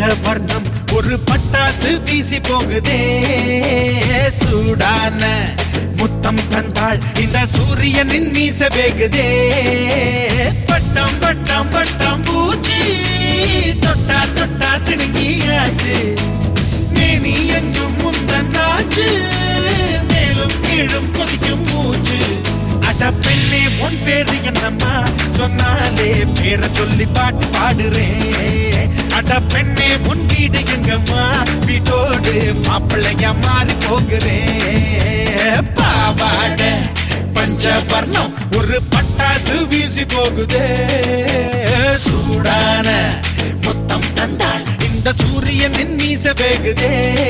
பஞ்சவர்ணம் ஒரு பட்டாசு வீசி போகுதே சூடான முத்தம் தந்தாள் இந்த சூரியனின் மீச வேகுதே பட்டம் பட்டம் பட்டம் பூச்சி தொட்டா தொட்டா சிணுங்கியாச்சு மேனி எங்கும் முந்தன்னாச்சு மேலும் கீழும் கொதிக்கும் மூச்சு அட பெண்ணே உன் பேரு என்னம்மா சொன்னாலே பேரை சொல்லி பாட்டு பாடுறேன் அட பெண்ணே உன் வீடு எங்கம்மா வீட்டோடு மாப்பிள்ளையா மாறி போகிறேன் பாவாட பஞ்சவர்ணம் ஒரு பட்டாசு வீசி போகுதே சூடான முத்தம் தந்தாள் இந்த சூரியனின் மீச வேகுதே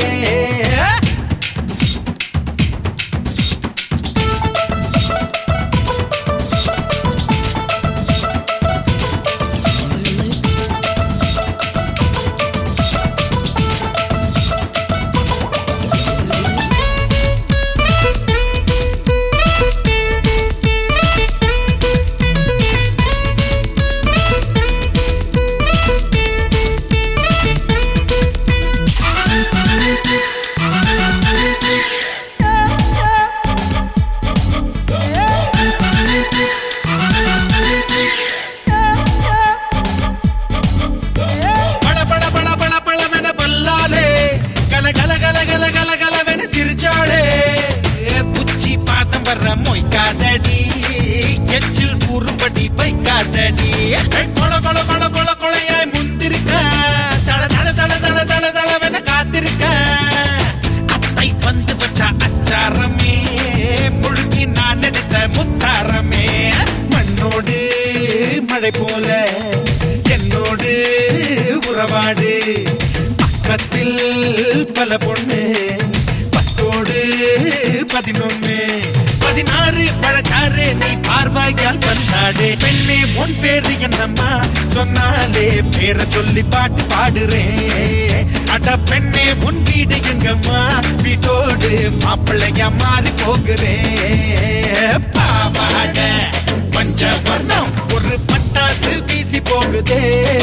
மொய்க்காதடி எச்சில் கூறும்படி வைக்காதடி கொல கொல கொல கொல கொலையாய் முந்திருக்க தள தள தள தள தள தளவென காத்திருக்க அத்தை வந்து வச்சா அச்சாரமே முழுகி நான் எடுத்த முத்தாரமே மண்ணோடு மழை போல என்னோடு உறவாடு பக்கத்தில் பல பொண்ணு பத்தோடு 11 16 பழச்சாறு நீ பார்வாயால் வந்தாடே பெண்ணே உன் பேரு என்னம்மா சொன்னாலே பேரை சொல்லி பாட்டு பாடுறேன் அட பெண்ணே உன் வீடு எங்கம்மா வீட்டோடு மாப்பிள்ளையா மாறி போகிறேன் பாவாட பஞ்சவர்ணம் ஒரு பட்டாசு வீசி போகுதே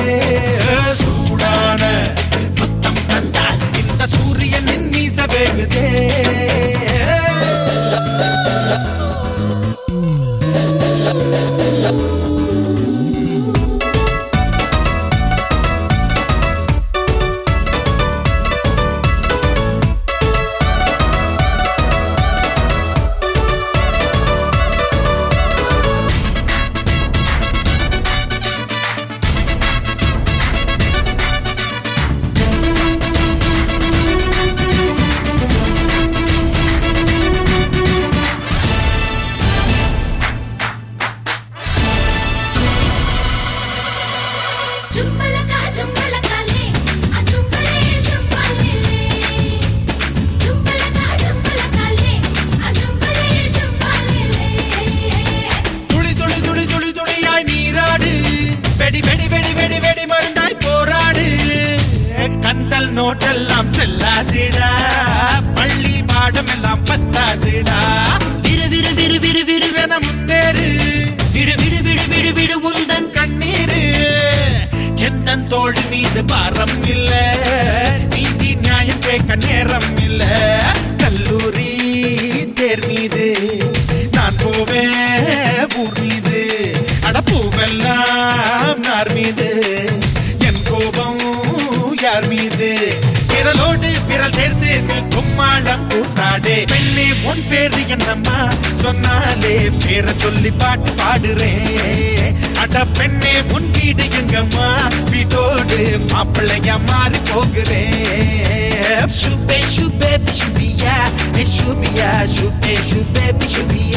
சூடான முத்தம் தந்தால் இந்த சூரியனின் மீச வேகுதே கந்தல் நோட்டெல்லாம் செல்லாதிடா பள்ளி பாடம் எல்லாம் பத்தாதிடா விரு விரு விரு விரு விருவென முன்னேறு விடு விடு விடு விடு விடு உந்தன் கண்ணீரு செந்தன் தோள் மீது பாரம் இல்ல நீதி நியாயம் கேட்க நேரம் இல்ல கல்லூரி தேர் மீது நான் போவேன் ஊர் மீது அடப்பூவெல்லாம் நார் மீது என் கோபம் யார் மீது விரலோடு விரல் சேர்த்து நீ கும்மாளம் கூட்டாடே பெண்ணே உன் பேரு என்னம்மா சொன்னாலே பேரை சொல்லி பாட்டு பாடுறேன் அட பெண்ணே உன் வீடு எங்கம்மா வீட்டோடு மாப்பிள்ளையா மாறி போகிறேன் சுபே சுபே சுபியா சுபியா சுபே சுபே சுபியா